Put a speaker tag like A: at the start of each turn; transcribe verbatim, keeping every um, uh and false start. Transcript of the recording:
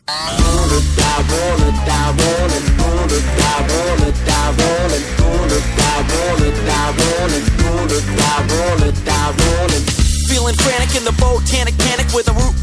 A: Roll it down, roll it down, roll it, roll it down, roll it down, roll it, roll it down, roll it down, roll it, roll it down, roll it down, roll it.
B: Feeling frantic in the volcanic panic with a root